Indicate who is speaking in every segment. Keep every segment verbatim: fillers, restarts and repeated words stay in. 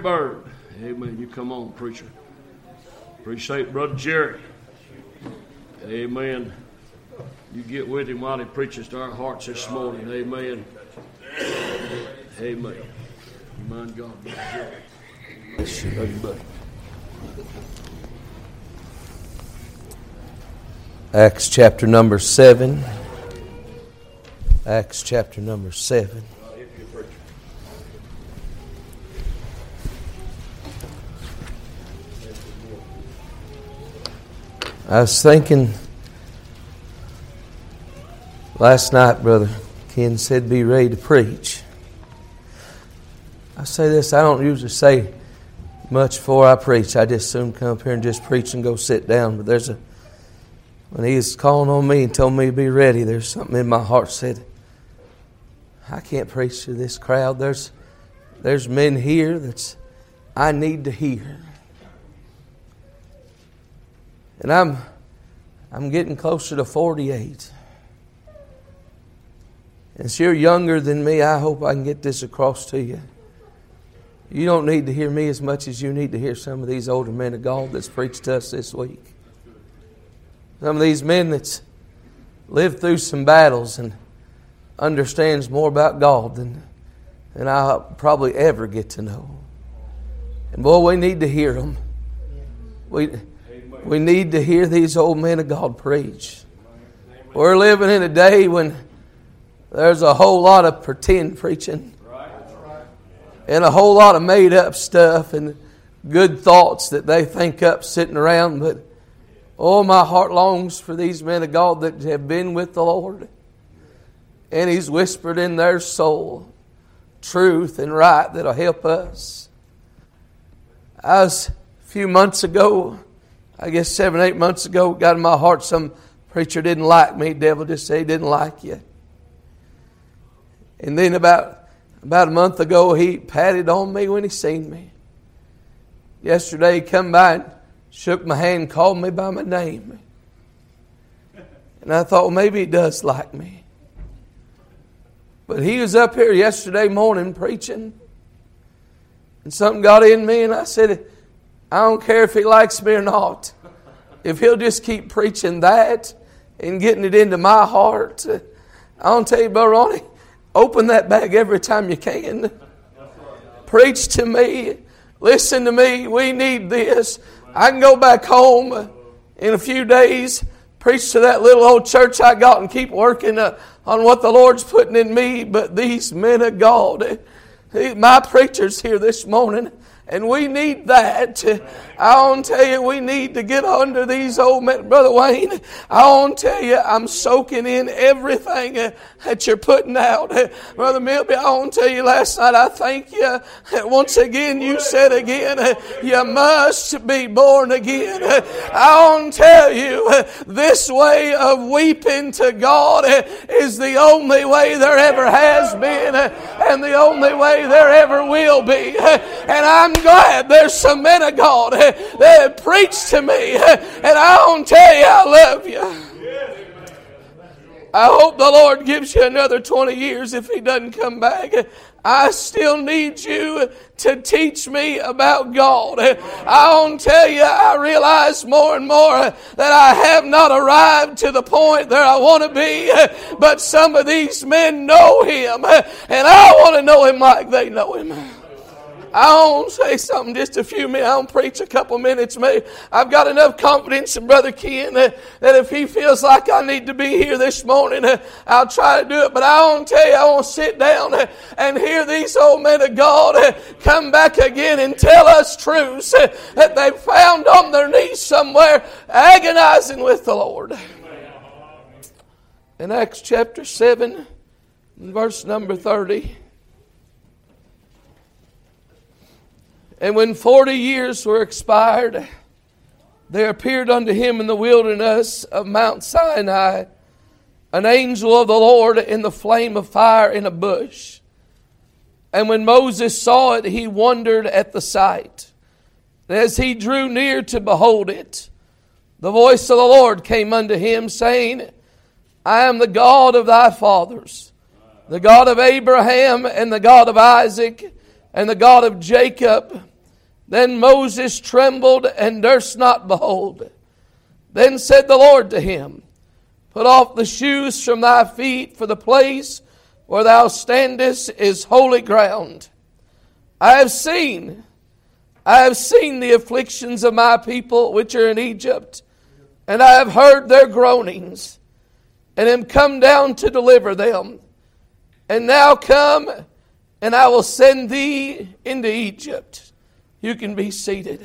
Speaker 1: Bird. Amen. You come on, preacher. Appreciate Brother Jerry. Amen. You get with him while he preaches to our hearts this morning. Amen. Amen. Mind God, Brother Jerry. Bless you, buddy.
Speaker 2: Acts chapter number seven. Acts chapter number seven. I was thinking last night, Brother Ken said, be ready to preach. I say this, I don't usually say much before I preach. I just soon come up here and just preach and go sit down. But there's a, when he was calling on me and told me to be ready, there's something in my heart said, I can't preach to this crowd. There's, there's men here that's I need to hear. And I'm I'm getting closer to forty-eight. And if you're younger than me, I hope I can get this across to you. You don't need to hear me as much as you need to hear some of these older men of God that's preached to us this week. Some of these men that's lived through some battles and understands more about God than, than I'll probably ever get to know. And boy, we need to hear them. We... We need to hear these old men of God preach. We're living in a day when there's a whole lot of pretend preaching and a whole lot of made up stuff and good thoughts that they think up sitting around. But oh, my heart longs for these men of God that have been with the Lord, and He's whispered in their soul truth and right that'll help us. I was a few months ago, I guess seven, eight months ago, got in my heart some preacher didn't like me. Devil just said he didn't like you. And then about, about a month ago, he patted on me when he seen me. Yesterday, he come by and shook my hand and called me by my name. And I thought, well, maybe he does like me. But he was up here yesterday morning preaching. And something got in me, and I said, I don't care if he likes me or not. If he'll just keep preaching that and getting it into my heart, I'll tell you, Brother Ronnie, open that bag every time you can. Preach to me. Listen to me. We need this. I can go back home in a few days, preach to that little old church I got and keep working uh, on what the Lord's putting in me. But these men of God, my preacher's here this morning. And we need that. I want to tell you, we need to get under these old men. Brother Wayne, I want to tell you, I'm soaking in everything that you're putting out. Brother Milby, I want to tell you, last night I thank you. Once again, you said again, you must be born again. I want to tell you, this way of weeping to God is the only way there ever has been and the only way there ever will be. And I'm glad there's some men of God that preach to me, and I want to tell you I love you. I hope the Lord gives you another twenty years if He doesn't come back. I still need you to teach me about God. I want to tell you, I realize more and more that I have not arrived to the point that I want to be, but some of these men know Him, and I want to know Him like they know Him. I want to say something just a few minutes. I want to preach a couple minutes. Maybe. I've got enough confidence in Brother Ken that, that if he feels like I need to be here this morning, uh, I'll try to do it. But I want to tell you, I want to sit down uh, and hear these old men of God uh, come back again and tell us truths uh, that they found on their knees somewhere agonizing with the Lord. In Acts chapter seven, verse number thirty. And when forty years were expired, there appeared unto him in the wilderness of Mount Sinai an angel of the Lord in the flame of fire in a bush. And when Moses saw it, he wondered at the sight. And as he drew near to behold it, the voice of the Lord came unto him, saying, I am the God of thy fathers, the God of Abraham and the God of Isaac and the God of Jacob. Then Moses trembled and durst not behold. Then said the Lord to him, Put off the shoes from thy feet, for the place where thou standest is holy ground. I have seen, I have seen the afflictions of my people which are in Egypt, and I have heard their groanings, and am come down to deliver them. And now come, and I will send thee into Egypt. You can be seated.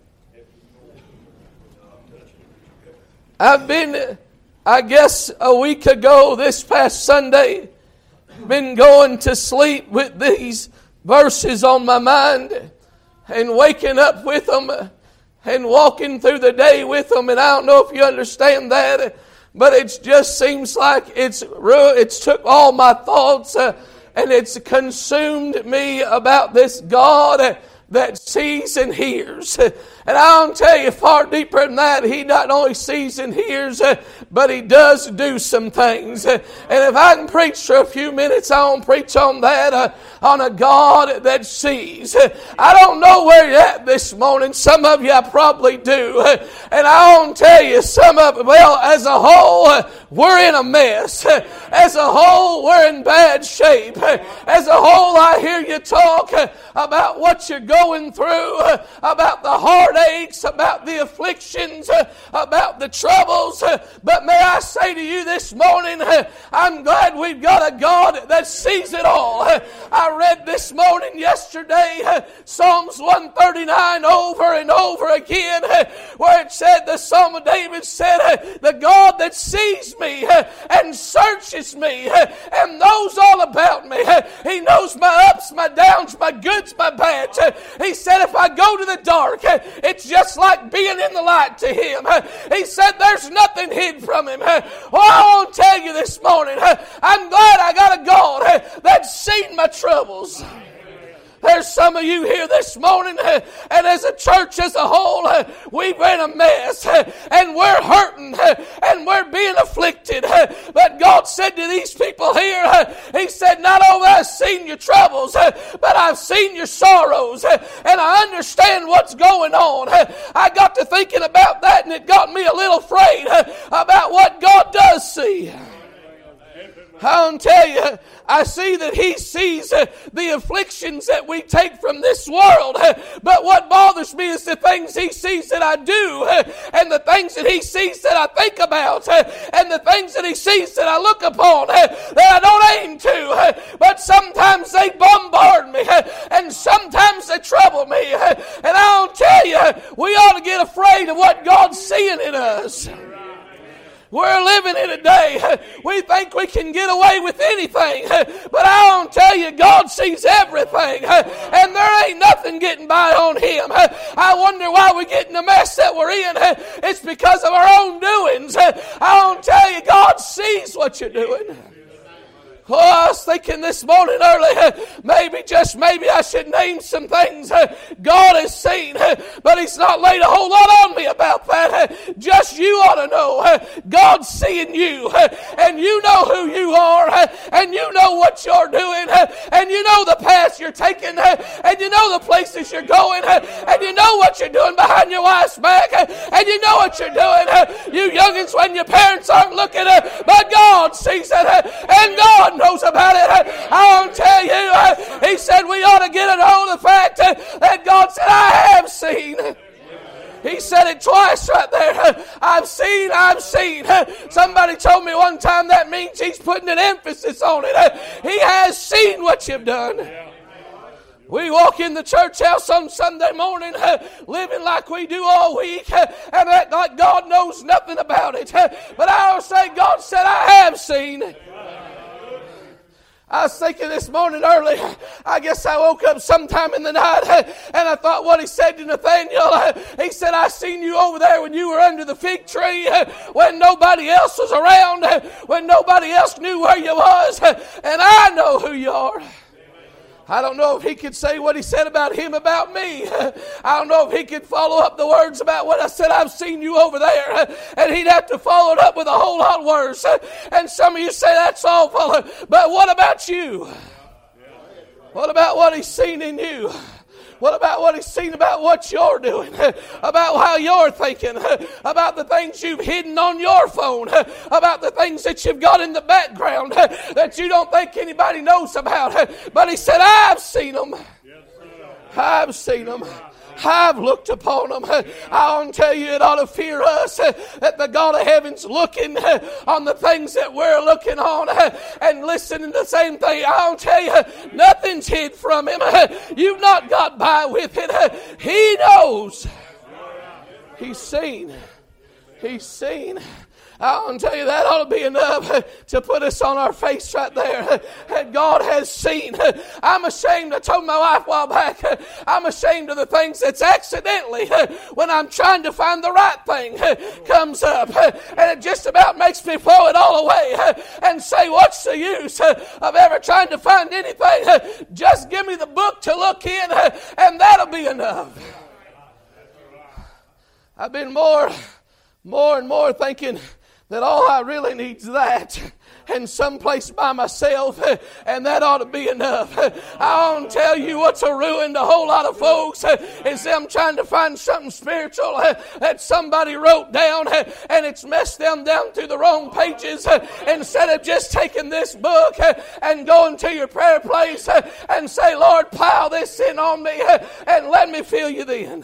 Speaker 2: I've been, I guess, a week ago this past Sunday, been going to sleep with these verses on my mind and waking up with them and walking through the day with them. And I don't know if you understand that, but it just seems like it's it's took all my thoughts uh, and it's consumed me about this God that sees and hears. And I'll tell you, far deeper than that, He not only sees and hears, but He does do some things. And if I can preach for a few minutes, I'll preach on that, uh, on a God that sees. I don't know where you're at this morning. Some of you I probably do. And I'll tell you, some of, well, as a whole, we're in a mess. As a whole, we're in bad shape. As a whole, I hear you talk about what you're going through, about the heartaches, about the afflictions, about the troubles. But may I say to you this morning, I'm glad we've got a God that sees it all. I read this morning, yesterday, Psalms one thirty-nine over and over again, where it said, the Psalm of David said, the God that sees me and searches me and knows all about me. He knows my ups, my downs, my goods, my bads. He said, if I go to the dark, it's just like being in the light to Him. He said, there's nothing hid from Him. Well, I want to tell you this morning, I'm glad I got a God that's seen my troubles. There's some of you here this morning, and as a church as a whole, we've been a mess, and we're hurting, and we're being afflicted. But God said to these people here, He said, not only have I seen your troubles, but I've seen your sorrows, and I understand what's going on. I got to thinking about that, and it got me a little afraid about what God does see. I'll tell you, I see that He sees uh, the afflictions that we take from this world. Uh, but what bothers me is the things He sees that I do, uh, and the things that He sees that I think about, uh, and the things that He sees that I look upon, uh, that I don't aim to. Uh, but sometimes they bombard me, uh, and sometimes they trouble me. Uh, and I'll tell you, we ought to get afraid of what God's seeing in us. We're living in a day, we think we can get away with anything. But I want to tell you, God sees everything. And there ain't nothing getting by on Him. I wonder why we get in the mess that we're in. It's because of our own doings. I want to tell you, God sees what you're doing. Oh, I was thinking this morning early, maybe, just maybe I should name some things God has seen, but He's not laid a whole lot on me about that. Just you ought to know, God's seeing you, and you know who you are, and you know what you're doing, and you know the path you're taking, and you know the places you're going, and you know what you're doing behind your wife's back, and you know what you're doing. You youngins, when your parents aren't looking, but God sees it, and God knows about it. I want to tell you, He said we ought to get it on the fact that God said, I have seen. He said it twice right there. I've seen, I've seen. Somebody told me one time that means He's putting an emphasis on it. He has seen what you've done. We walk in the church house on Sunday morning uh, living like we do all week uh, and act like God knows nothing about it. Uh, but I will say, God said, I have seen. I was thinking this morning early, I guess I woke up sometime in the night, and I thought what He said to Nathaniel. He said, I seen you over there when you were under the fig tree, when nobody else was around, when nobody else knew where you was, and I know who you are. I don't know if He could say what He said about him about me. I don't know if He could follow up the words about what I said, I've seen you over there. And He'd have to follow it up with a whole lot worse. And some of you say that's awful. But what about you? What about what He's seen in you? What about what He's seen about what you're doing? About how you're thinking? About the things you've hidden on your phone? About the things that you've got in the background that you don't think anybody knows about? But He said, I've seen them. I've seen them. I've looked upon them. I want to tell you, it ought to fear us that the God of heaven's looking on the things that we're looking on and listening to the same thing. I want to tell you, nothing's hid from Him. You've not got by with it. He knows. He's seen. He's seen. I want to tell you, that ought to be enough to put us on our face right there. And God has seen. I'm ashamed. I told my wife a while back, I'm ashamed of the things that's accidentally, when I'm trying to find the right thing, comes up. And it just about makes me throw it all away and say, what's the use of ever trying to find anything? Just give me the book to look in, and that'll be enough. I've been more, more and more thinking that all I really need is that, and someplace by myself, and that ought to be enough. I want to tell you what's a ruin to a whole lot of folks is them trying to find something spiritual that somebody wrote down, and it's messed them down through the wrong pages. Instead of just taking this book and going to your prayer place and say, Lord, pile this in on me and let me feel you then.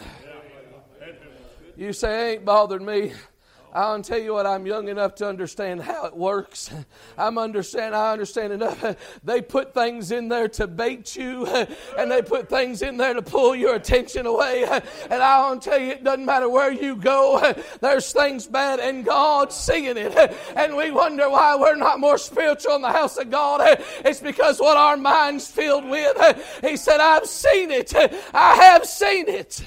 Speaker 2: You say, ain't bothered me. I'll tell you what, I'm young enough to understand how it works. I'm understand, I understand enough. They put things in there to bait you, and they put things in there to pull your attention away. And I'll tell you, it doesn't matter where you go, there's things bad, and God's seeing it. And we wonder why we're not more spiritual in the house of God. It's because what our mind's filled with. He said, I've seen it. I have seen it.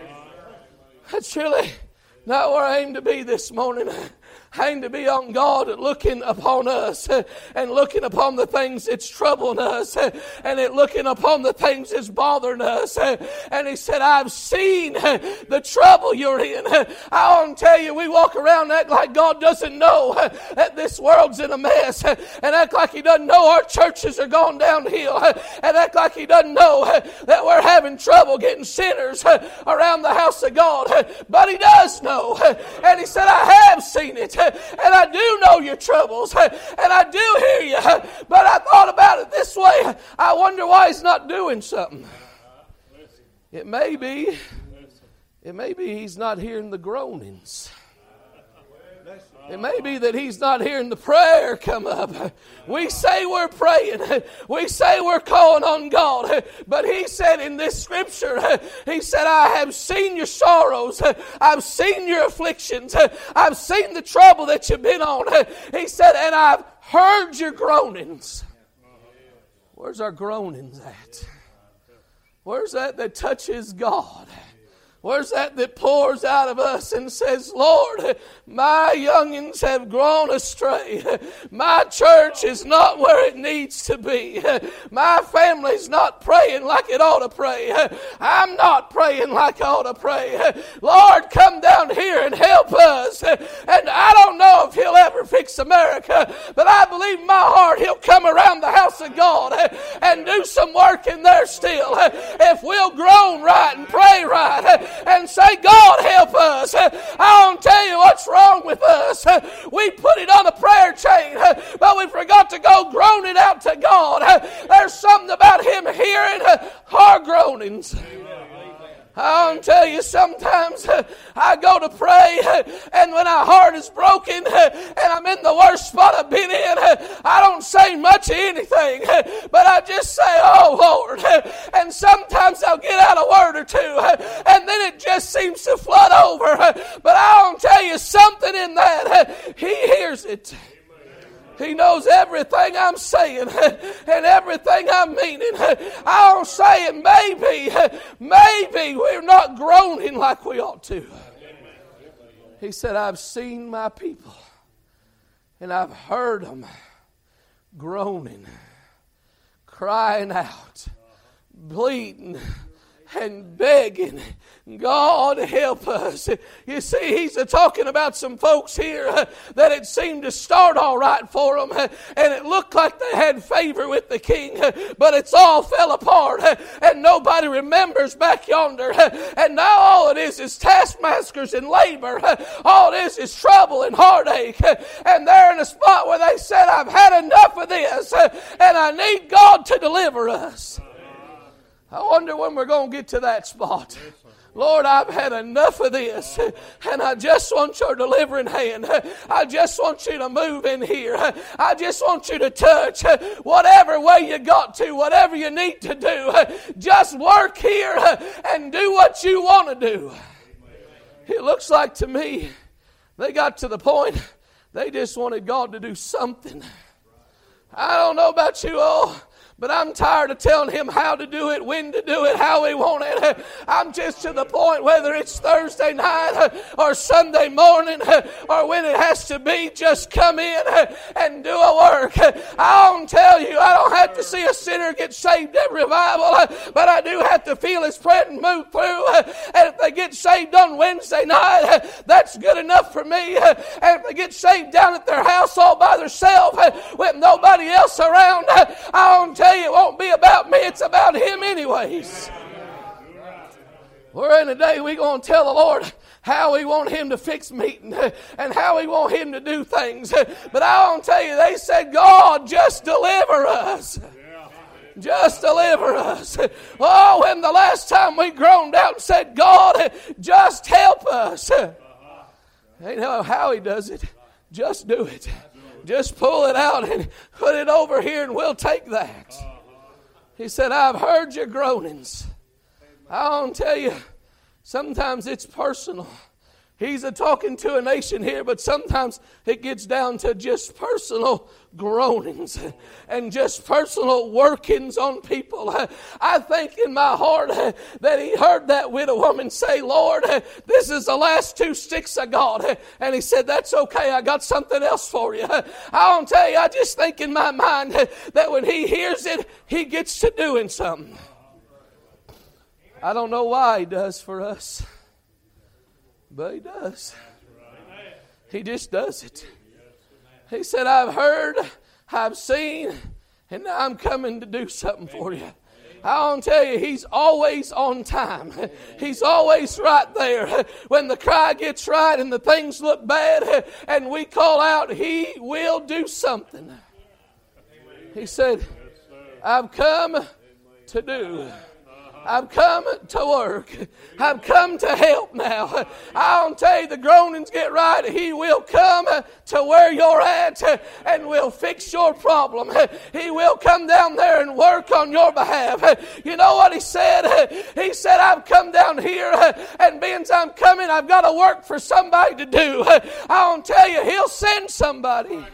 Speaker 2: That's really not where I aim to be this morning. I aim to be on God looking upon us and looking upon the things that's troubling us and it looking upon the things that's bothering us. And He said, I've seen the trouble you're in. I want to tell you, we walk around and act like God doesn't know that this world's in a mess, and act like He doesn't know our churches are going downhill, and act like He doesn't know that we're having trouble getting sinners around the house of God. But He does know. And He said, I have seen it. And I do know your troubles, and I do hear you, but I thought about it this way. I wonder why He's not doing something. It may be, it may be He's not hearing the groanings. It may be that He's not hearing the prayer come up. We say we're praying. We say we're calling on God. But He said in this scripture, He said, I have seen your sorrows. I've seen your afflictions. I've seen the trouble that you've been on. He said, and I've heard your groanings. Where's our groanings at? Where's that that touches God? Where's that that pours out of us and says, Lord, my youngins have grown astray. My church is not where it needs to be. My family's not praying like it ought to pray. I'm not praying like I ought to pray. Lord, come down here and help us. And I don't know if He'll ever fix America, but I believe in my heart He'll come around the house of God and do some work in there still. If we'll groan right and pray right and say, God, help us. I want to tell you what's wrong with us. We put it on a prayer chain, but we forgot to go groaning out to God. There's something about Him hearing our groanings. I want to tell you, sometimes I go to pray, and when our heart is broken and I'm in the worst spot I've been in, I don't say much of anything, but I just say, oh Lord. And sometimes I'll get out a word or two, and then it just seems to flood over. But I want to tell you, something in that, He hears it. He knows everything I'm saying and everything I'm meaning. I don't say it maybe, maybe we're not groaning like we ought to. He said, I've seen my people and I've heard them groaning, crying out, bleeding, and begging, God help us. You see, he's talking about some folks here that it seemed to start all right for them, and it looked like they had favor with the king, but it's all fell apart, and nobody remembers back yonder, and now all it is is taskmasters and labor. All it is is trouble and heartache, and they're in a spot where they said, I've had enough of this, and I need God to deliver us. I wonder when we're going to get to that spot. Lord, I've had enough of this, and I just want your delivering hand. I just want you to move in here. I just want you to touch whatever way you got to, whatever you need to do. Just work here and do what you want to do. It looks like to me they got to the point they just wanted God to do something. I don't know about you all, but I'm tired of telling him how to do it, when to do it, how we want it. I'm just to the point, whether it's Thursday night or Sunday morning or when it has to be, just come in and do a work. I don't tell you, I don't have to see a sinner get saved at revival, but I do have to feel his presence move through. And if they get saved on Wednesday night, that's good enough for me. And if they get saved down at their house all by themselves with nobody else around, I don't tell you, it won't be about me, it's about him anyways. We're in a day we're going to tell the Lord how we want him to fix meeting and how we want him to do things. But I want to tell you, they said, God, just deliver us. Just deliver us. Oh, when the last time we groaned out and said, God, just help us. Ain't know how he does it. Just do it. Just pull it out and put it over here and we'll take that. He said, I've heard your groanings. I want to tell you, sometimes it's personal. He's a talking to a nation here, but sometimes it gets down to just personal groanings and just personal workings on people. I think in my heart that he heard that widow woman say, Lord, this is the last two sticks I got. And he said, that's okay, I got something else for you. I want to tell you, I just think in my mind that when he hears it, he gets to doing something. I don't know why he does for us, but he does. He just does it. He said, I've heard, I've seen, and now I'm coming to do something for you. I want to tell you, he's always on time. He's always right there. When the cry gets right and the things look bad and we call out, he will do something. He said, I've come to do. I've come to work. I've come to help now. I'll tell you, the groanings get right. He will come to where you're at and will fix your problem. He will come down there and work on your behalf. You know what he said? He said, I've come down here, and being I'm coming, I've got to work for somebody to do. I'll tell you, he'll send somebody.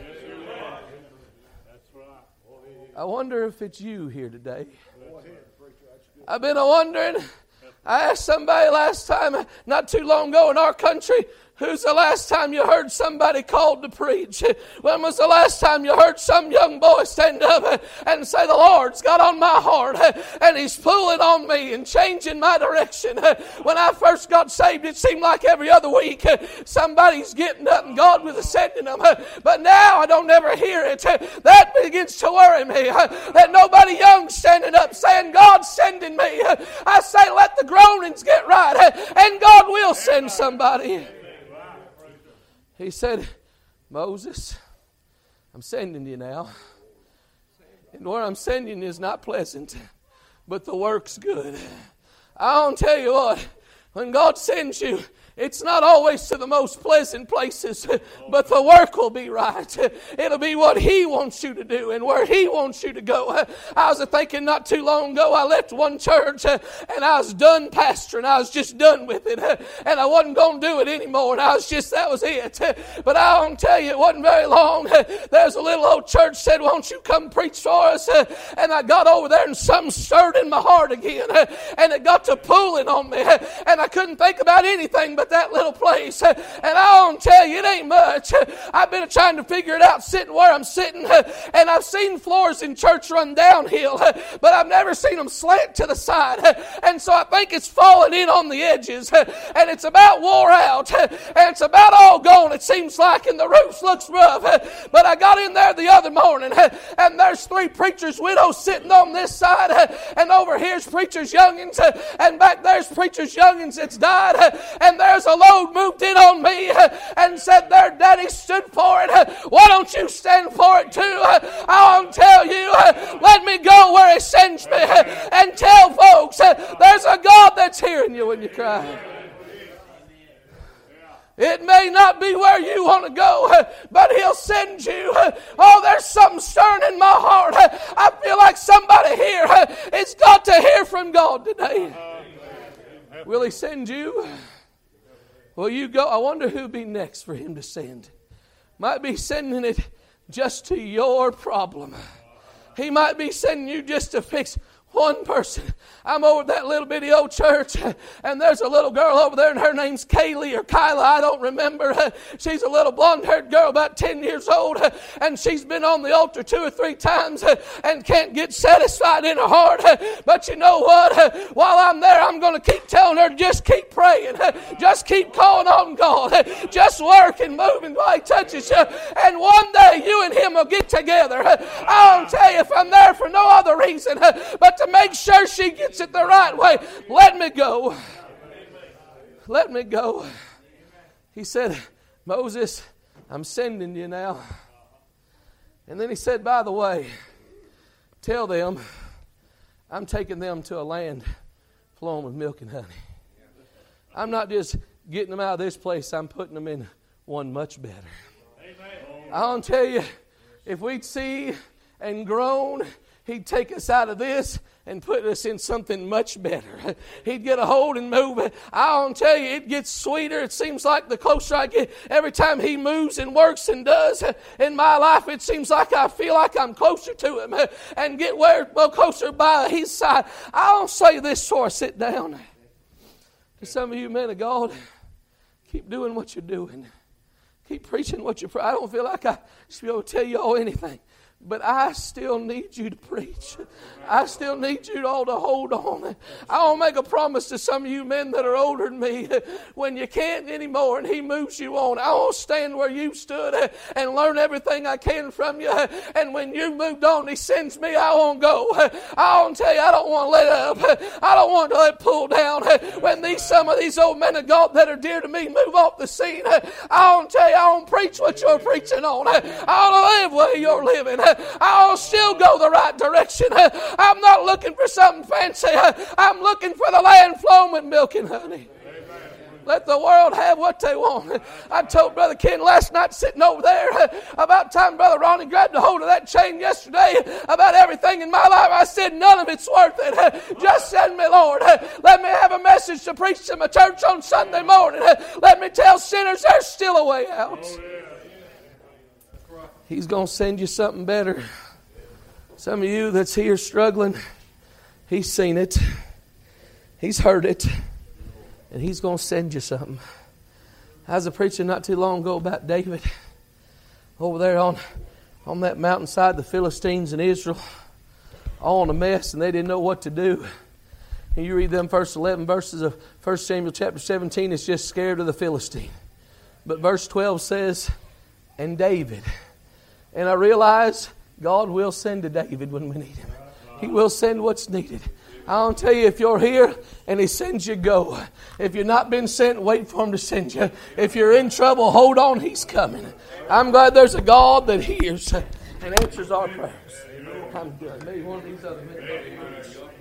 Speaker 2: I wonder if it's you here today. I've been wondering, I asked somebody last time, not too long ago in our country, who's the last time you heard somebody called to preach? When was the last time you heard some young boy stand up and say, the Lord's got on my heart and he's pulling on me and changing my direction? When I first got saved, it seemed like every other week somebody's getting up and God was sending them. But now I don't ever hear it. That begins to worry me. That nobody young standing up saying, God's sending me. I say, let the groanings get right and God will send somebody. He said, Moses, I'm sending you now. And where I'm sending you is not pleasant, but the work's good. I want to tell you what, when God sends you, it's not always to the most pleasant places, but the work will be right. It'll be what He wants you to do and where He wants you to go. I was thinking not too long ago, I left one church and I was done pastoring. I was just done with it. And I wasn't going to do it anymore. And I was just, that was it. But I want to tell you, it wasn't very long. There's a little old church said, won't you come preach for us? And I got over there and something stirred in my heart again. And it got to pulling on me. And I couldn't think about anything but at that little place. And I want to tell you, it ain't much. I've been trying to figure it out sitting where I'm sitting. And I've seen floors in church run downhill, but I've never seen them slant to the side. And so I think it's falling in on the edges. And it's about wore out. And it's about all gone, it seems like. And the roof looks rough. But I got in there the other morning, and there's three preachers' widows sitting on this side. And over here's preachers' youngins. And back there's preachers' youngins that's died. And there's a load moved in on me and said, their daddy stood for it. Why don't you stand for it too? I want to tell you, let me go where He sends me and tell folks there's a God that's hearing you when you cry. It may not be where you want to go, but He'll send you. Oh, there's something stirring in my heart. I feel like somebody here has got to hear from God today. Will He send you? Will you go? I wonder who'll be next for Him to send. Might be sending it just to your problem. He might be sending you just to fix one person. I'm over at that little bitty old church, and there's a little girl over there, and her name's Kaylee or Kyla, I don't remember. She's a little blonde-haired girl, about ten years old, and she's been on the altar two or three times and can't get satisfied in her heart. But you know what? While I'm there, I'm going to keep telling her, just keep praying. Just keep calling on God. Just work and move and while He touches you. And one day, you and Him will get together. I'll tell you, if I'm there for no other reason but to make sure she gets it the right way, let me go. Let me go. He said, Moses, I'm sending you now. And then He said, by the way, tell them I'm taking them to a land flowing with milk and honey. I'm not just getting them out of this place, I'm putting them in one much better. I want to tell you, if we'd see and grown, He'd take us out of this and put us in something much better. He'd get a hold and move it. I want to tell you, it gets sweeter. It seems like the closer I get, every time He moves and works and does in my life, it seems like I feel like I'm closer to Him and get where, well, closer by His side. I don't say this before I sit down. To some of you men of God, keep doing what you're doing. Keep preaching what you're preaching. I don't feel like I should be able to tell you all anything. But I still need you to preach. I still need you all to hold on. I want to make a promise to some of you men that are older than me. When you can't anymore and He moves you on, I want to stand where you stood and learn everything I can from you. And when you moved on, He sends me, I want to go. I want to tell you, I don't want to let up. I don't want to let pull down. When these some of these old men of God that are dear to me move off the scene, I want to tell you, I want to preach what you're preaching on. I want to live where you're living. I'll still go the right direction. I'm not looking for something fancy. I'm looking for the land flowing with milk and honey. Let the world have what they want. I told Brother Ken last night sitting over there about time Brother Ronnie grabbed a hold of that chain yesterday about everything in my life. I said, none of it's worth it. Just send me, Lord. Let me have a message to preach to my church on Sunday morning. Let me tell sinners there's still a way out. He's going to send you something better. Some of you that's here struggling, He's seen it. He's heard it. And He's going to send you something. I was a preacher not too long ago about David. Over there on, on that mountainside, the Philistines in Israel, all in a mess, and they didn't know what to do. And you read them first eleven verses of First Samuel chapter seventeen, it's just scared of the Philistine. But verse twelve says, and David. And I realize God will send to David when we need Him. He will send what's needed. I'll tell you, if you're here and He sends you, go. If you've not been sent, wait for Him to send you. If you're in trouble, hold on, He's coming. I'm glad there's a God that hears and answers our prayers. I'm good. Maybe one of these other men.